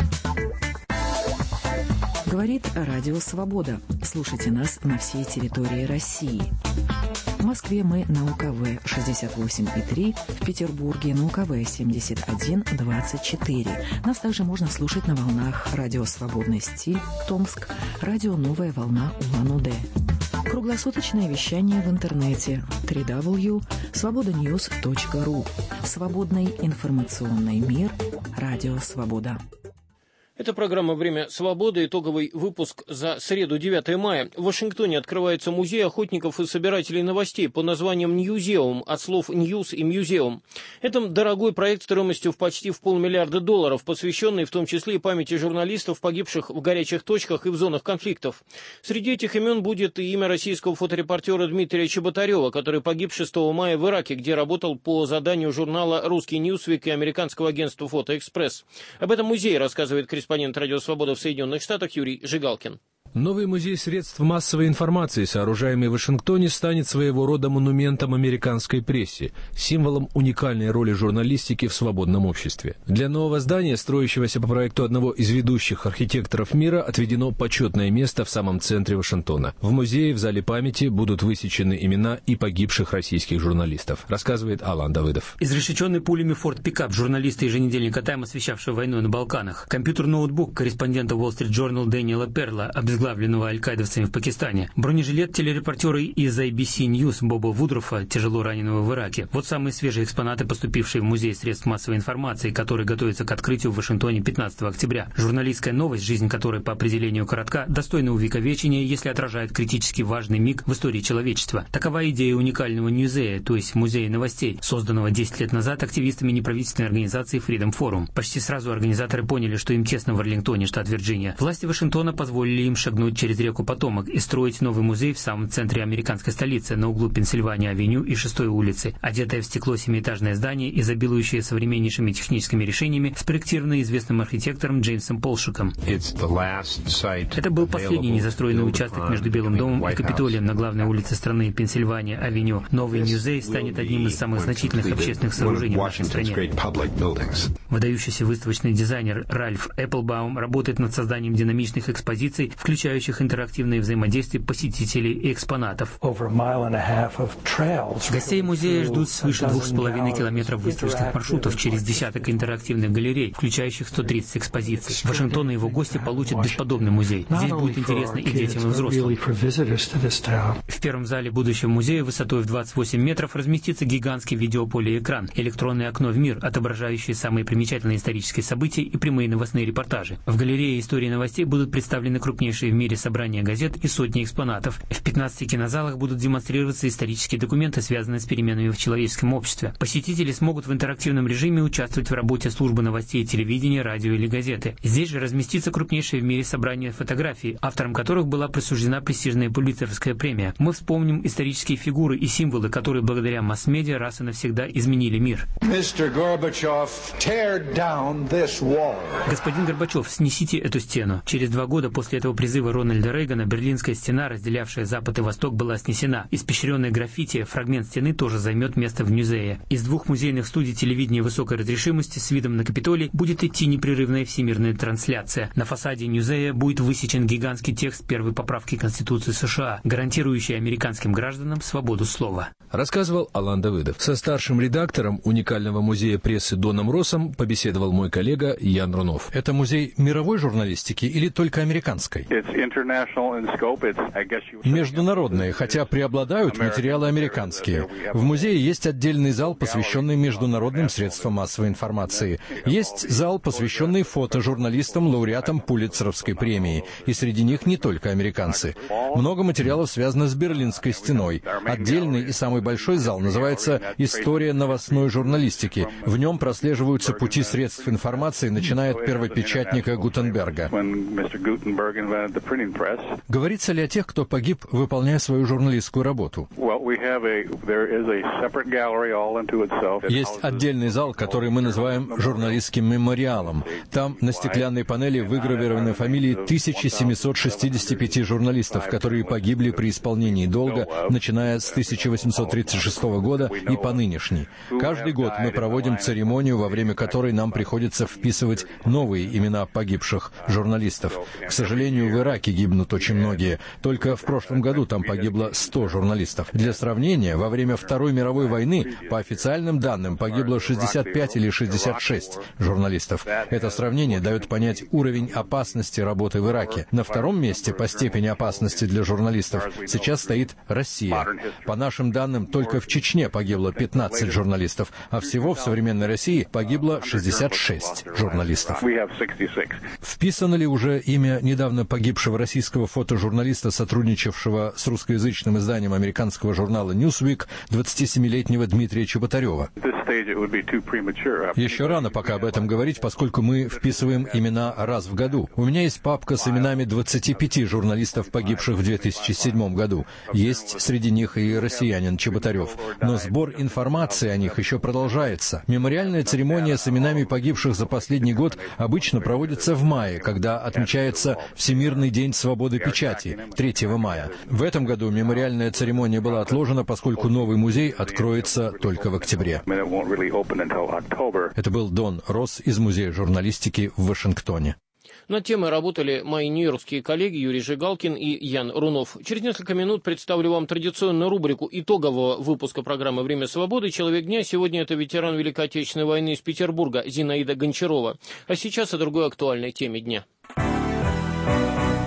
Говорит Радио Свобода. Слушайте нас на всей территории России. В Москве мы на У К В шестьдесят восемь и три, в Петербурге на У К В семьдесят один двадцать четыре. Нас также можно слушать на волнах Радио Свободный стиль, Томск, Радио Новая волна Улан-Удэ. Круглосуточное вещание в интернете дабл ю дабл ю дабл ю точка свобода ньюс точка ру. Свободный информационный мир. Радио Свобода. Это программа «Время свободы», итоговый выпуск за среду, девятое мая. В Вашингтоне открывается музей охотников и собирателей новостей под названием «Ньюзеум», от слов «ньюз» и «мьюзеум». Это дорогой проект стоимостью в почти в полмиллиарда долларов, посвященный в том числе и памяти журналистов, погибших в горячих точках и в зонах конфликтов. Среди этих имен будет и имя российского фоторепортера Дмитрия Чеботарева, который погиб шестого мая в Ираке, где работал по заданию журнала «Русский Ньюсвик» и американского агентства «Фотоэкспресс». Об этом музее рассказывает корреспондент Радио Свобода в Соединенных Штатах Юрий Жигалкин. Новый музей средств массовой информации, сооружаемый в Вашингтоне, станет своего рода монументом американской прессе, символом уникальной роли журналистики в свободном обществе. Для нового здания, строящегося по проекту одного из ведущих архитекторов мира, отведено почетное место в самом центре Вашингтона. В музее в зале памяти будут высечены имена и погибших российских журналистов, рассказывает Алан Давыдов. Изрешеченный пулями форт-пикап журналиста еженедельника «Тайм», освещавшего войну на Балканах, компьютер-ноутбук корреспондента Wall Street Journal Дэниела Перла, обезглавленный возглавленного аль-каидовцами в Пакистане. Бронежилет телерепортера из эй би си News Боба Вудрофа, тяжело раненого в Ираке. Вот самые свежие экспонаты, поступившие в Музей средств массовой информации, который готовится к открытию в Вашингтоне пятнадцатого октября. Журналистская новость, жизнь которой по определению коротка, достойна увековечения, если отражает критически важный миг в истории человечества. Такова идея уникального музея, то есть музея новостей, созданного десять лет назад активистами неправительственной организации Freedom Forum. Почти сразу организаторы поняли, что им тесно в Арлингтоне, штат Вирджиния. Власти Вашингтона позволили им шагнуть через реку Потомак и строить новый музей в самом центре американской столицы, на углу Пенсильвания-авеню и шестой улицы. Одетое в стекло семиэтажное здание, изобилующее современнейшими техническими решениями, спроектированное известным архитектором Джеймсом Полшиком. Это был последний незастроенный участок между Белым домом и Капитолием на главной улице страны Пенсильвания-авеню. Новый музей станет одним из самых значительных общественных сооружений в нашей стране. Выдающийся выставочный дизайнер Ральф Эпплбаум работает над созданием динамичных экспозиций, включающих интерактивное взаимодействие посетителей и экспонатов. Гостей музея ждут свыше двух с половиной километров выставочных маршрутов через десяток интерактивных галерей, включающих сто тридцать экспозиций. Вашингтон и его гости получат бесподобный музей. Здесь будет интересно и детям, и взрослым. В первом зале будущего музея высотой в двадцать восемь метров разместится гигантский видеополеэкран, электронное окно в мир, отображающее самые примечательные исторические события и прямые новостные репортажи. В галерее истории новостей будут представлены крупнейшие в мире собрания газет и сотни экспонатов. В пятнадцати кинозалах будут демонстрироваться исторические документы, связанные с переменами в человеческом обществе. Посетители смогут в интерактивном режиме участвовать в работе службы новостей, телевидения, радио или газеты. Здесь же разместится крупнейшее в мире собрание фотографий, авторам которых была присуждена престижная Пулитцеровская премия. Мы вспомним исторические фигуры и символы, которые благодаря масс-медиа раз и навсегда изменили мир. Господин Горбачев, снесите эту стену. Через два года после этого призыва Рональда Рейгана Берлинская стена, разделявшая Запад и Восток, была снесена. Испещренная граффити, фрагмент стены тоже займет место в музее. Из двух музейных студий телевидения высокой разрешимости с видом на Капитолий будет идти непрерывная всемирная трансляция. На фасаде музея будет высечен гигантский текст первой поправки Конституции США, гарантирующий американским гражданам свободу слова. Рассказывал Алан Давыдов. Со старшим редактором уникального музея прессы Доном Россом побеседовал мой коллега Ян Рунов. Это музей мировой журналистики или только американской? Международные, хотя преобладают материалы американские. В музее есть отдельный зал, посвященный международным средствам массовой информации. Есть зал, посвященный фотожурналистам, лауреатам Пулитцеровской премии. И среди них не только американцы. Много материалов связано с Берлинской стеной. Отдельный и самый большой зал называется «История новостной журналистики». В нем прослеживаются пути средств информации, начиная от первопечатника Гутенберга. Говорится ли о тех, кто погиб, выполняя свою журналистскую работу? Есть отдельный зал, который мы называем журналистским мемориалом. Там на стеклянной панели выгравированы фамилии тысяча семьсот шестидесяти пяти журналистов, которые погибли при исполнении долга, начиная с тысяча восемьсот тридцать шестого года и по нынешний. Каждый год мы проводим церемонию, во время которой нам приходится вписывать новые имена погибших журналистов. К сожалению, в Ираке гибнут очень многие. Только в прошлом году там погибло сто журналистов. Для сравнения, во время Второй мировой войны, по официальным данным, погибло шестьдесят пять или шестьдесят шесть журналистов. Это сравнение дает понять уровень опасности работы в Ираке. На втором месте по степени опасности для журналистов сейчас стоит Россия. По нашим данным, только в Чечне погибло пятнадцать журналистов, а всего в современной России погибло шестьдесят шесть журналистов. Вписано ли уже имя недавно погибшего российского фотожурналиста, сотрудничавшего с русскоязычным изданием американского журнала Newsweek, двадцатисемилетнего Дмитрия Чеботарева? Еще рано пока об этом говорить, поскольку мы вписываем имена раз в году. У меня есть папка с именами двадцати пяти журналистов, погибших в две тысячи седьмом году. Есть среди них и россиянин Чеботарев. Но сбор информации о них еще продолжается. Мемориальная церемония с именами погибших за последний год обычно проводится в мае, когда отмечается Всемирный день свободы печати, третьего мая. В этом году мемориальная церемония была отложена, поскольку новый музей откроется только в октябре. Это был Дон Росс из Музея журналистики в Вашингтоне. Над темой работали мои нью-йоркские коллеги Юрий Жигалкин и Ян Рунов. Через несколько минут представлю вам традиционную рубрику итогового выпуска программы «Время свободы. Человек дня». Сегодня это ветеран Великой Отечественной войны из Петербурга Зинаида Гончарова. А сейчас о другой актуальной теме дня.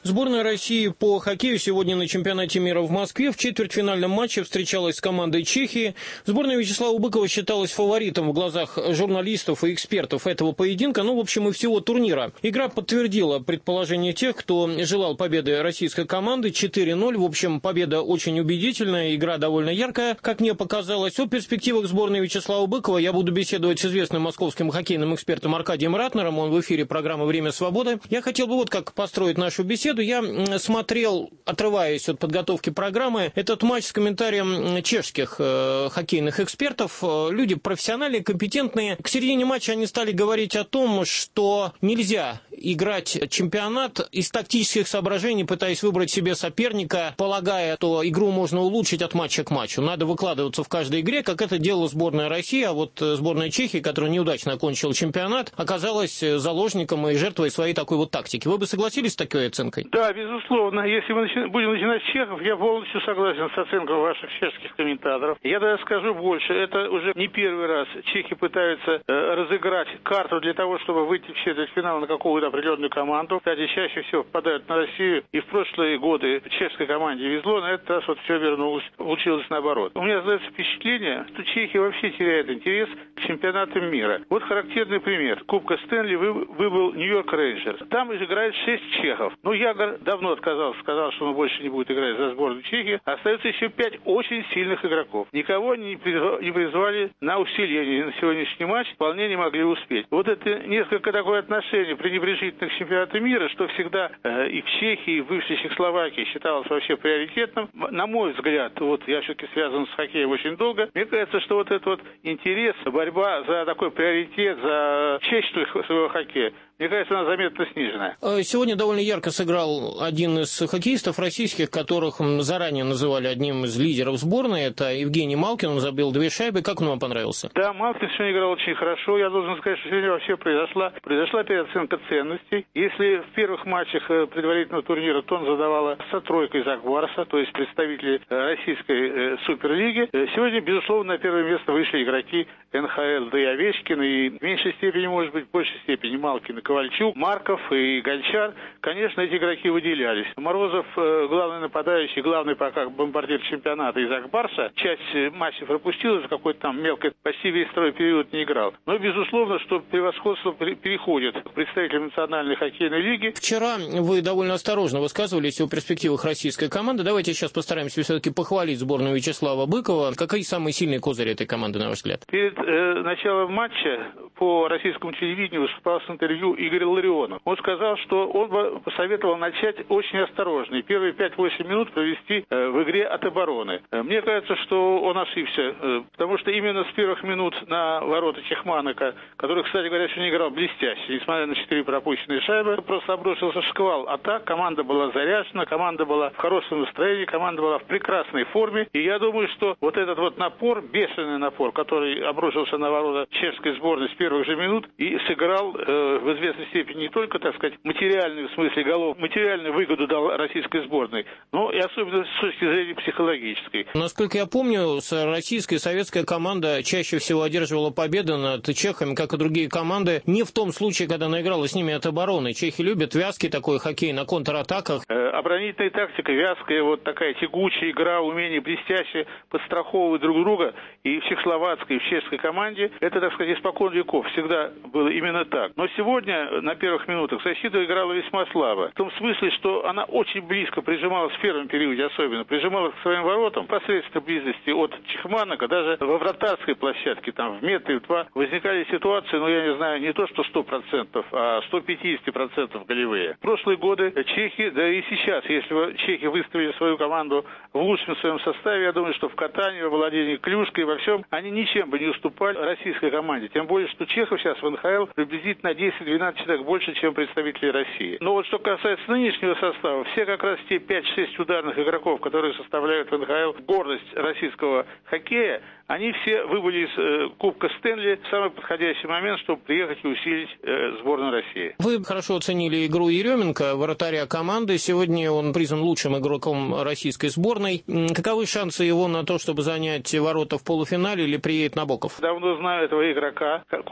Сборная России по хоккею сегодня на чемпионате мира в Москве в четвертьфинальном матче встречалась с командой Чехии. Сборная Вячеслава Быкова считалась фаворитом в глазах журналистов и экспертов этого поединка, ну, в общем, и всего турнира. Игра подтвердила предположение тех, кто желал победы российской команды. четыре ноль. В общем, победа очень убедительная, игра довольно яркая, как мне показалось. О перспективах сборной Вячеслава Быкова я буду беседовать с известным московским хоккейным экспертом Аркадием Ратнером. Он в эфире программы «Время свободы». Я хотел бы вот как построить нашу беседу. Я смотрел, отрываясь от подготовки программы, этот матч с комментарием чешских э, хоккейных экспертов. Люди профессиональные, компетентные. К середине матча они стали говорить о том, что нельзя играть чемпионат из тактических соображений, пытаясь выбрать себе соперника, полагая, что игру можно улучшить от матча к матчу. Надо выкладываться в каждой игре, как это делала сборная России, а вот сборная Чехии, которая неудачно окончила чемпионат, оказалась заложником и жертвой своей такой вот тактики. Вы бы согласились с такой оценкой? Да, безусловно. Если мы начи... будем начинать с чехов, я полностью согласен с оценкой ваших чешских комментаторов. Я даже скажу больше. Это уже не первый раз чехи пытаются э, разыграть карту для того, чтобы выйти в четвертьфинал на какую-то определенную команду. Кстати, чаще всего попадают на Россию. И в прошлые годы чешской команде везло, на этот раз вот все вернулось, получилось наоборот. У меня создается впечатление, что Чехия вообще теряет интерес к чемпионатам мира. Вот характерный пример. Кубка Стэнли вы, выбыл Нью-Йорк Рейнджерс. Там играет шесть чехов. Ну, Ягор давно отказался, сказал, что он больше не будет играть за сборную Чехии. Остается еще пять очень сильных игроков. Никого они не призвали на усиление на сегодняшний матч, вполне не могли успеть. Вот это несколько такое отношение пренебрежительное к чемпионату мира, что всегда э, и в Чехии, и в бывшей Чехословакии считалось вообще приоритетным. На мой взгляд, вот я все-таки связан с хоккеем очень долго, мне кажется, что вот этот вот интерес, борьба за такой приоритет, за честь своего хоккея, мне кажется, она заметно снижена. Сегодня довольно ярко сыграл один из хоккеистов российских, которых заранее называли одним из лидеров сборной. Это Евгений Малкин, он забил две шайбы. Как он вам понравился? Да, Малкин сегодня играл очень хорошо. Я должен сказать, что сегодня вообще произошла, произошла переоценка ценностей. Если в первых матчах предварительного турнира тон задавала со тройкой из Акбарса, то есть представители российской суперлиги, сегодня, безусловно, на первое место вышли игроки эн ха эл, да и Овечкин, и в меньшей степени, может быть, в большей степени Малкин, Ковальчук, Марков и Гончар. Конечно, эти игроки выделялись. Морозов, главный нападающий, главный пока бомбардир чемпионата из Акбарса, часть матчей пропустил, из какой-то там мелкой, почти весь второй период не играл. Но, безусловно, что превосходство переходит к представителям национальной хоккейной лиги. Вчера вы довольно осторожно высказывались о перспективах российской команды. Давайте сейчас постараемся все-таки похвалить сборную Вячеслава Быкова. Какие самые сильные козыри этой команды, на ваш взгляд? Перед э, началом матча по российскому телевидению выступал с интервью Игорь Ларионов. Он сказал, что он бы посоветовал начать очень осторожно и первые пять-восемь минут провести э, в игре от обороны. Э, мне кажется, что он ошибся, э, потому что именно с первых минут на ворота Чехманыка, который, кстати говоря, сегодня играл блестяще, несмотря на четыре пропущенные шайбы, просто обрушился шквал атак, команда была заряжена, команда была в хорошем настроении, команда была в прекрасной форме, и я думаю, что вот этот вот напор, бешеный напор, который обрушился на ворота чешской сборной с первых же минут и сыграл э, в известной степени не только, так сказать, материальную, в смысле голов, материальную выгоду дал российской сборной, но и особенно с точки зрения психологической. Насколько я помню, российская и советская команда чаще всего одерживала победы над чехами, как и другие команды, не в том случае, когда она играла с ними от обороны. Чехи любят вязкий такой хоккей на контратаках. Э, оборонительная тактика, вязкая, вот такая тягучая игра, умение блестяще подстраховывать друг друга, и в чехословацкой, и в чешской команде, это, так сказать, испокон веков всегда было именно так. Но сегодня, на первых минутах, защита играла весьма слабо. В том смысле, что она очень близко прижималась в первом периоде, особенно, прижималась к своим воротам, посредственно близости от Чехманыка, даже во вратарской площадке, там, в метре два, возникали ситуации, ну, я не знаю, не то, что сто процентов, а сто пятьдесят процентов голевые. В прошлые годы чехи, да и сейчас, если чехи выставили свою команду в лучшем своем составе, я думаю, что в катании, во владении клюшкой, во всем, они ничем бы не уступали российской команде. Тем более, что чехов сейчас в эн ха эл приблизительно десять-двенадцать человек больше, чем представители России. Но вот что касается нынешнего состава, все как раз те пять-шесть ударных игроков, которые составляют в эн ха эл гордость российского хоккея, они все выбыли из э, Кубка Стэнли в самый подходящий момент, чтобы приехать и усилить э, сборную России. Вы хорошо оценили игру Еременко, вратаря команды. Сегодня он признан лучшим игроком российской сборной. Каковы шансы его на то, чтобы занять ворота в полуфинале, или приедет Набоков? Давно знаю этого игрока.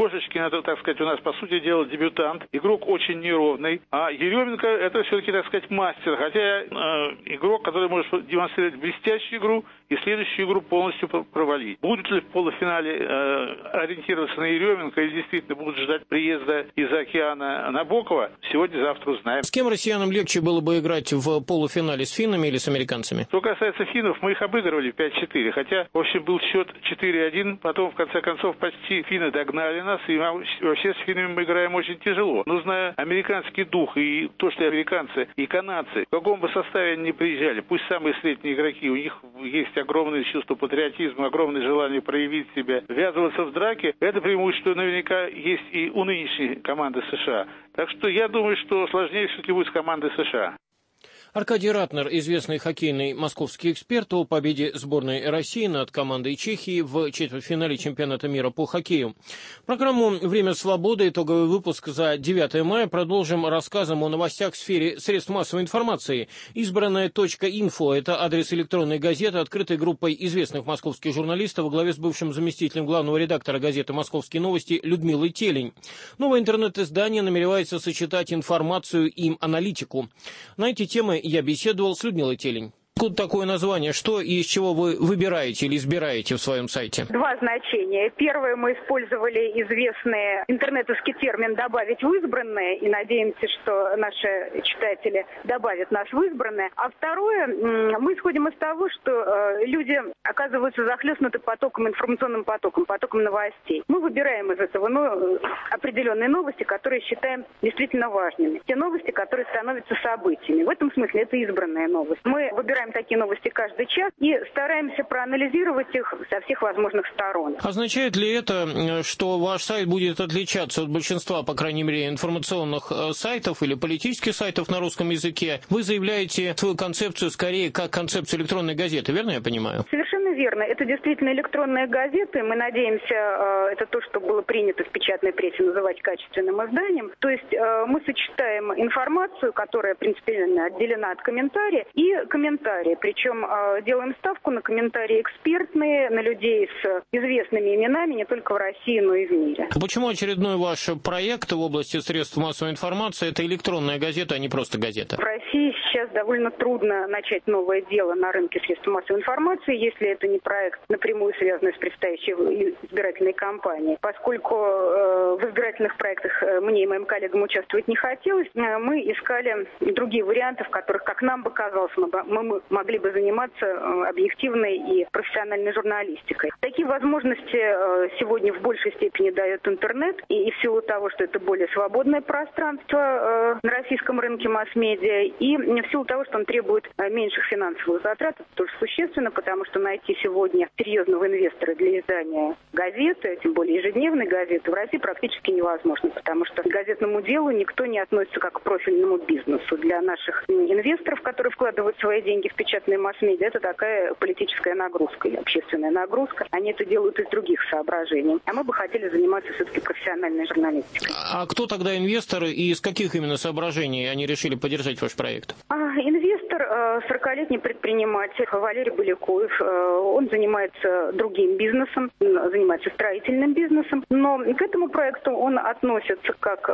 Кошечкин, это, так сказать, у нас, по сути дела, дебютант. Игрок очень неровный. А Еременко, это все-таки, так сказать, мастер. Хотя э, игрок, который может демонстрировать блестящую игру и следующую игру полностью провалить. Будут ли в полуфинале э, ориентироваться на Еременко или действительно будут ждать приезда из океана Набокова, сегодня-завтра узнаем. С кем россиянам легче было бы играть в полуфинале, с финнами или с американцами? Что касается финнов, мы их обыгрывали пять-четыре, хотя, в общем, был счет четыре-один, потом, в конце концов, почти финны догнали нас, и вообще с финнами мы играем очень тяжело. Но зная американский дух и то, что американцы и канадцы, в каком бы составе они ни приезжали, пусть самые средние игроки, у них есть огромное чувство патриотизма, огромное желание проявить себя, ввязываться в драки, это преимущество наверняка есть и у нынешней команды США. Так что я думаю, что сложнее все-таки будет с командой США. Аркадий Ратнер, известный хоккейный московский эксперт, о победе сборной России над командой Чехии в четвертьфинале чемпионата мира по хоккею. Программу «Время свободы», итоговый выпуск за девятое мая, продолжим рассказом о новостях в сфере средств массовой информации. Избранная точка инфо – это адрес электронной газеты, открытой группой известных московских журналистов во главе с бывшим заместителем главного редактора газеты «Московские новости» Людмилой Телень. Новое интернет-издание намеревается сочетать информацию и аналитику. На эти темы я беседовал с Людмилой Телень. Откуда такое название? Что и из чего вы выбираете или избираете в своем сайте? Два значения. Первое, мы использовали известный интернетовский термин «добавить в избранное», и надеемся, что наши читатели добавят нас в избранное. А второе, мы исходим из того, что люди оказываются захлестнуты потоком, информационным потоком, потоком новостей. Мы выбираем из этого ну, определенные новости, которые считаем действительно важными. Те новости, которые становятся событиями. В этом смысле это избранная новость. Мы выбираем такие новости каждый час и стараемся проанализировать их со всех возможных сторон. Означает ли это, что ваш сайт будет отличаться от большинства, по крайней мере, информационных сайтов или политических сайтов на русском языке? Вы заявляете свою концепцию скорее как концепцию электронной газеты, верно я понимаю? Совершенно верно. Это действительно электронная газета. Мы надеемся, это то, что было принято в печатной прессе называть качественным изданием. То есть мы сочетаем информацию, которая принципиально отделена от комментария, и комментарии. Причем э, делаем ставку на комментарии экспертные, на людей с известными именами не только в России, но и в мире. Почему очередной ваш проект в области средств массовой информации – это электронная газета, а не просто газета? В России сейчас довольно трудно начать новое дело на рынке средств массовой информации, если это не проект, напрямую связанный с предстоящей избирательной кампанией. Поскольку э, в избирательных проектах мне и моим коллегам участвовать не хотелось, э, мы искали другие варианты, в которых, как нам бы казалось, мы, мы могли бы заниматься объективной и профессиональной журналистикой. Такие возможности сегодня в большей степени дает интернет, и в силу того, что это более свободное пространство на российском рынке масс-медиа, и в силу того, что он требует меньших финансовых затрат, это тоже существенно, потому что найти сегодня серьезного инвестора для издания газеты, тем более ежедневной газеты, в России практически невозможно, потому что к газетному делу никто не относится как к профильному бизнесу. Для наших инвесторов, которые вкладывают свои деньги в печатные масс-медиа, это такая политическая нагрузка и общественная нагрузка. Они это делают из других соображений. А мы бы хотели заниматься все-таки профессиональной журналистикой. А кто тогда инвесторы и из каких именно соображений они решили поддержать ваш проект? А, инвестор, сорокалетний предприниматель Валерий Балякуев. Он занимается другим бизнесом, занимается строительным бизнесом. Но к этому проекту он относится как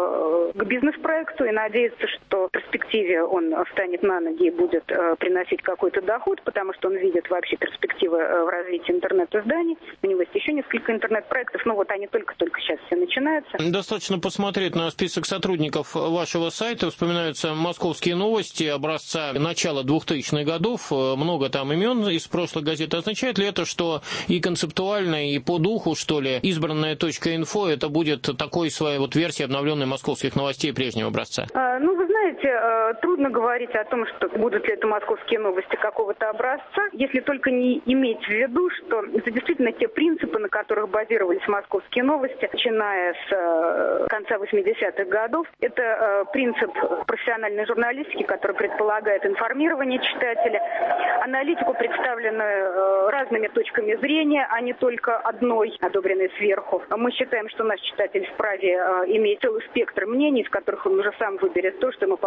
к бизнес-проекту и надеется, что в перспективе он встанет на ноги и будет приносить какой-то доход, потому что он видит вообще перспективы в развитии интернет-изданий. У него есть еще несколько интернет-проектов, но вот они только-только сейчас все начинаются. Достаточно посмотреть на список сотрудников вашего сайта. Вспоминаются «Московские новости» образца начала двухтысячных годов. Много там имен из прошлой газеты. Означает ли это, что и концептуально, и по духу, что ли, избранная точка инфо это будет такой своей вот версией обновленной «Московских новостей» прежнего образца? А, ну, вы знаете, трудно говорить о том, что будут ли это «Московские новости» какого-то образца, если только не иметь в виду, что это действительно те принципы, на которых базировались «Московские новости», начиная с конца восьмидесятых годов. Это принцип профессиональной журналистики, который предполагает информирование читателя, аналитику, представленную разными точками зрения, а не только одной, одобренной сверху. Мы считаем, что наш читатель вправе иметь целый спектр мнений, из которых он уже сам выберет то, что ему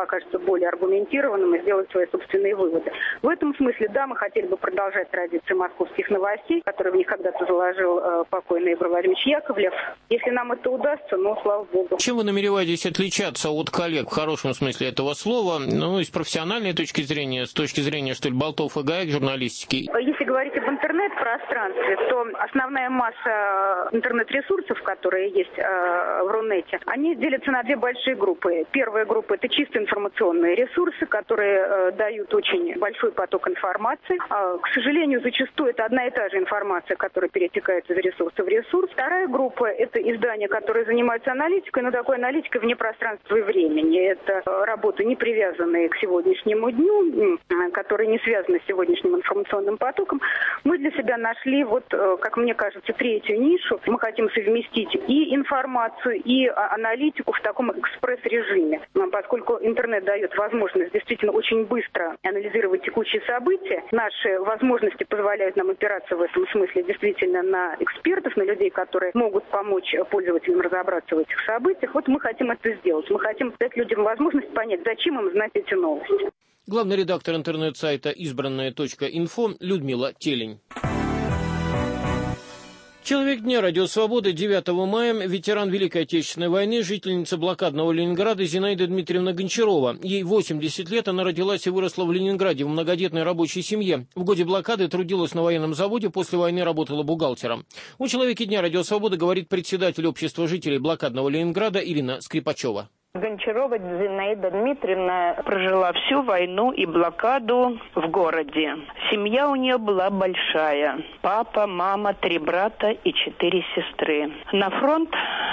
покажется более аргументированным и сделать свои собственные выводы. В этом смысле, да, мы хотели бы продолжать традиции московских новостей, которые в них когда-то заложил э, покойный Ибрагим Владимирович Яковлев. Если нам это удастся, ну, слава богу. Чем вы намереваетесь отличаться от коллег в хорошем смысле этого слова, ну, с профессиональной точки зрения, с точки зрения, что ли, болтов и гаек журналистики? Если говорить об интернет-пространстве, то основная масса интернет-ресурсов, которые есть э, в Рунете, они делятся на две большие группы. Первая группа – это чисто информационные ресурсы, которые э, дают очень большой поток информации. А, к сожалению, зачастую это одна и та же информация, которая перетекает из ресурса в ресурс. Вторая группа – это издания, которые занимаются аналитикой, но такой аналитикой вне пространства и времени. Это работы, не привязанные к сегодняшнему дню, которые не связаны с сегодняшним информационным потоком. Мы для себя нашли, вот, как мне кажется, третью нишу. Мы хотим совместить и информацию, и аналитику в таком экспресс-режиме. Поскольку интернет дает возможность действительно очень быстро анализировать текущие события, наши возможности позволяют нам опираться в этом смысле действительно на экспертов, на людей, которые могут помочь пользователям разобраться в этих событиях. Вот мы хотим это сделать. Мы хотим дать людям возможность понять, зачем им знать эти новости. Главный редактор интернет-сайта избранное точка инфо Людмила Телень. Человек дня «Радио Свобода» девятого мая, ветеран Великой Отечественной войны, жительница блокадного Ленинграда Зинаида Дмитриевна Гончарова. Ей восемьдесят лет, она родилась и выросла в Ленинграде в многодетной рабочей семье. В годы блокады трудилась на военном заводе, после войны работала бухгалтером. У «Человека дня» «Радио Свобода» говорит председатель общества жителей блокадного Ленинграда Ирина Скрипачева. Гончарова Зинаида Дмитриевна прожила всю войну и блокаду в городе. Семья у нее была большая. Папа, мама, три брата и четыре сестры. На фронт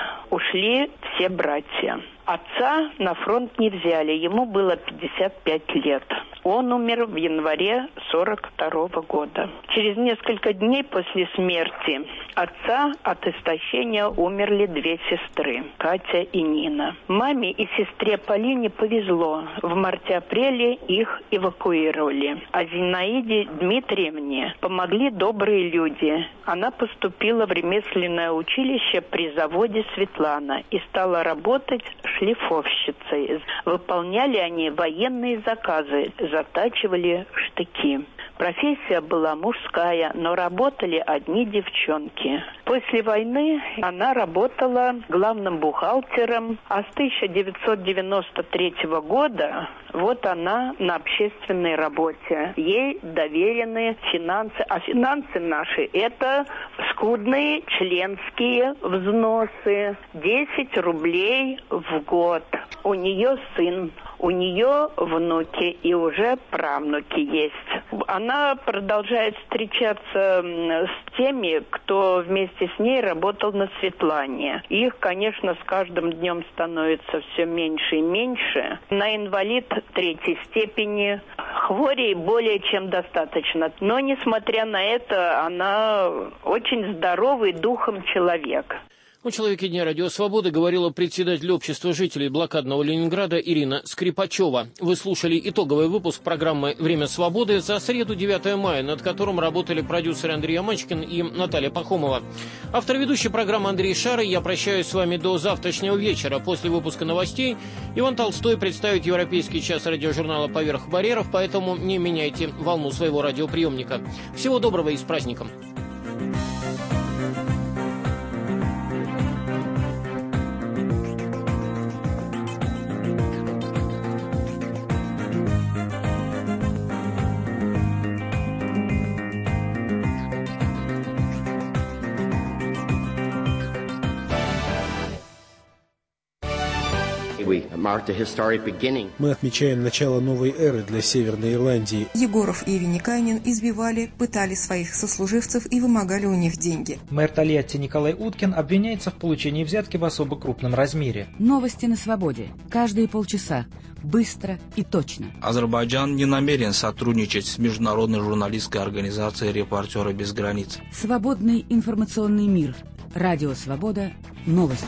ушли все братья. Отца на фронт не взяли, ему было пятьдесят пять лет. Он умер в январе сорок второго года. Через несколько дней после смерти отца от истощения умерли две сестры, Катя и Нина. Маме и сестре Полине повезло. В марте-апреле их эвакуировали. А Зинаиде Дмитриевне помогли добрые люди. Она поступила в ремесленное училище при заводе «Светлана» и стала работать шлифовщицей. Выполняли они военные заказы, затачивали штыки. Профессия была мужская, но работали одни девчонки. После войны она работала главным бухгалтером, а с тысяча девятьсот девяносто третьего года вот она на общественной работе. Ей доверены финансы. А финансы наши – это скудные членские взносы. десять рублей в год. У нее сын, у нее внуки и уже правнуки есть. Она продолжает встречаться с теми, кто вместе с ней работал на Светлане. Их, конечно, с каждым днем становится все меньше и меньше. На инвалид третьей степени. Хворей более чем достаточно. Но, несмотря на это, она очень здоровый духом человек. У «Человеке дня» «Радио Свобода» говорила председатель общества жителей блокадного Ленинграда Ирина Скрипачева. Вы слушали итоговый выпуск программы «Время свободы» за среду девятого мая, над которым работали продюсеры Андрей Амачкин и Наталья Пахомова. Автор ведущей программы Андрей Шары. Я прощаюсь с вами до завтрашнего вечера. После выпуска новостей Иван Толстой представит европейский час радиожурнала «Поверх барьеров», поэтому не меняйте волну своего радиоприемника. Всего доброго и с праздником! Мы отмечаем начало новой эры для Северной Ирландии. Егоров и Вениканин избивали, пытали своих сослуживцев и вымогали у них деньги. Мэр Тольятти Николай Уткин обвиняется в получении взятки в особо крупном размере. Новости на свободе. Каждые полчаса. Быстро и точно. Азербайджан не намерен сотрудничать с международной журналистской организацией «Репортеры без границ». Свободный информационный мир. Радио Свобода. Новости.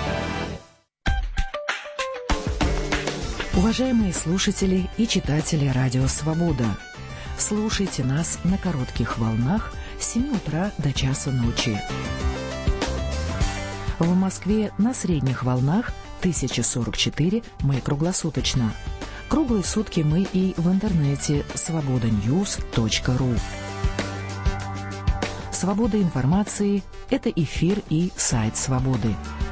Уважаемые слушатели и читатели «Радио Свобода», слушайте нас на коротких волнах с семи утра до часу ночи. В Москве на средних волнах тысяча сорок четыре мы круглосуточно. Круглые сутки мы и в интернете свобода ньюс точка ру. Свобода информации – это эфир и сайт «Свободы».